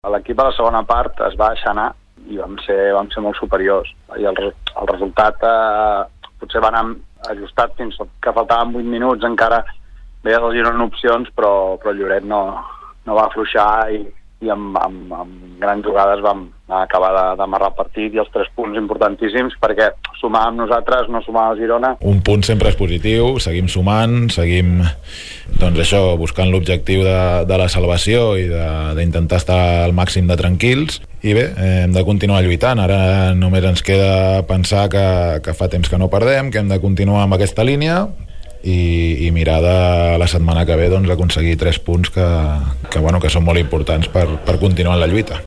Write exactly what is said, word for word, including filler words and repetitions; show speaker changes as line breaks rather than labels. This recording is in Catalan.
L'equip a la segona part es va deixar anar i vam ser, vam ser molt superiors. I el, el resultat eh, potser va anar ajustat fins que faltaven vuit minuts, encara veies el Girona opcions, però, però Lloret no, no va afluixar i, i amb, amb, amb grans jugades vam acabar d'amarrar el partit i els tres punts importantíssims perquè sumar amb nosaltres no sumar al Girona.
Un punt sempre és positiu, seguim sumant, seguim doncs això, buscant l'objectiu de, de la salvació i d'intentar estar al màxim de tranquils i bé, hem de continuar lluitant. Ara només ens queda pensar que, que fa temps que no perdem, que hem de continuar amb aquesta línia i, i mirar de la setmana que ve doncs, aconseguir tres punts que, que, bueno, que són molt importants per, per continuar en la lluita.